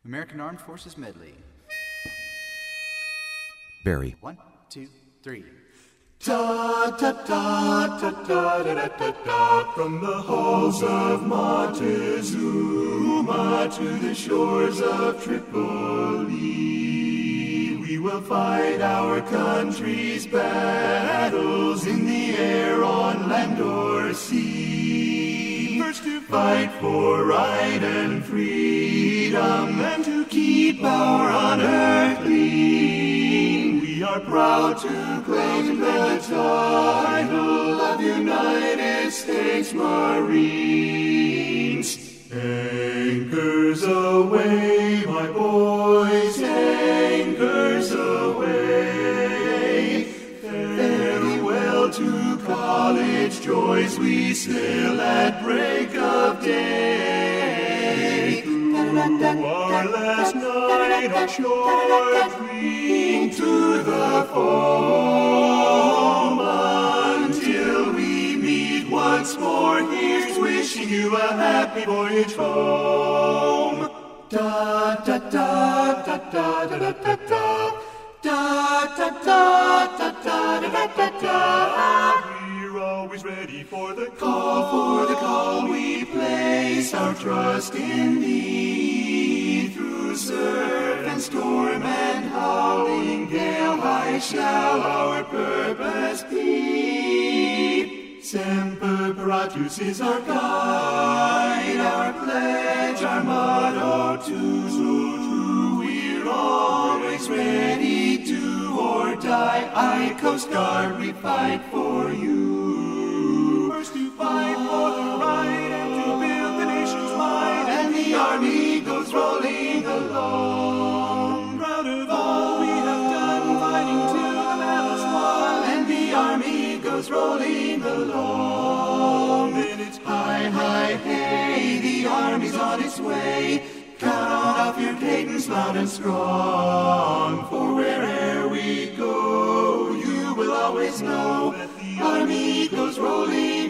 American Armed Forces Medley. Barry. 1, 2, 3. Ta ta ta ta ta da da da da. From the halls of Montezuma to the shores of Tripoli, we will fight our country's battles in the air, on land or sea. First to fight for right and freedom, and to keep our honor clean. We are proud to claim the title of United States Marines. Anchors aweigh, my boys, anchors aweigh. Farewell to college joys, we sail at break of day. Through our last night on shore, cling to the foam until we meet once more. Here's wishing you a happy voyage home. Da da da da da da da da da. Da da da da da da da da. We're always ready for the call. For the call, we place our trust in thee. Through surf and storm and howling gale, high shall our purpose be. Semper Paratus is our guide, our pledge, our motto too. So true, we're always ready, do or die. I, Coast Guard, we fight for you. First to fight for the right and to build the nation's might, and the army goes rolling along. Proud of all we have done, fighting till the battle's won, and the army goes rolling along. Then it's hi, hi, hey, the army's on its way. Count off your cadence loud and strong, for where'er we go, you will always know that the army goes rolling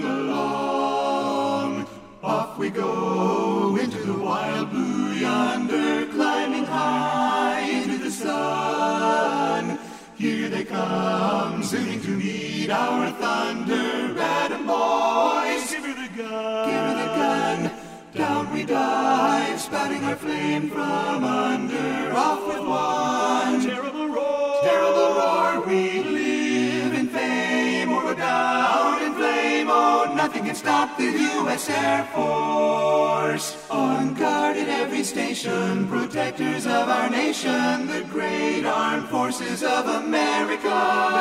along. Off we go into the wild blue yonder, climbing high into the sun. Here they come, zooming to meet our thunder. Adam boys, give her the gun, give her the gun. Down we dive, spouting our flame from under. Off with one terrible roar, we live in fame or go down in flame. Oh, nothing can stop the U.S. Air Force. On guard at every station, protectors of our nation, the great armed forces of America.